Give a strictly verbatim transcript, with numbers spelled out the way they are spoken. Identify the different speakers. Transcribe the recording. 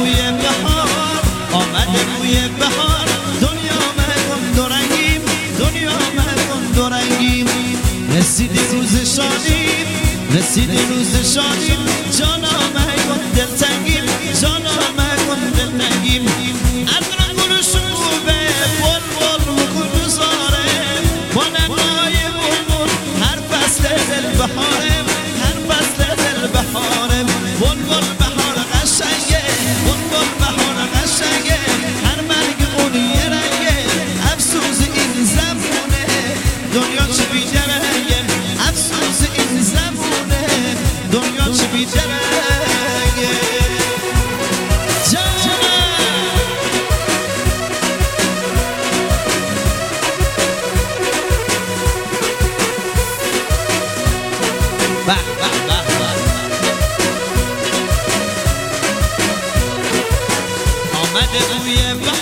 Speaker 1: بوی بهار، آمده بوی بهار. دنیا مکن دورنگیم، دنیا مکن دورنگیم. رسید روز شادیم، رسید روز شادیم. جانا مکن دلتنگیم، جانا مکن دلتنگیم. عطر گلوشوبه بل بل مکن بزاره، با نقای بلبل هر فصل دل بهاره، هر فصل دل بهاره. بلبل بهار قشنگه، بلبل بهار قشنگه. هر مرگ اون یه رنگه، افسوس این زمونه. دنیا چه بی‌درنگه، افسوس این زمونه. دنیا چه بی‌درنگه. به به به به آمده بوی بهار.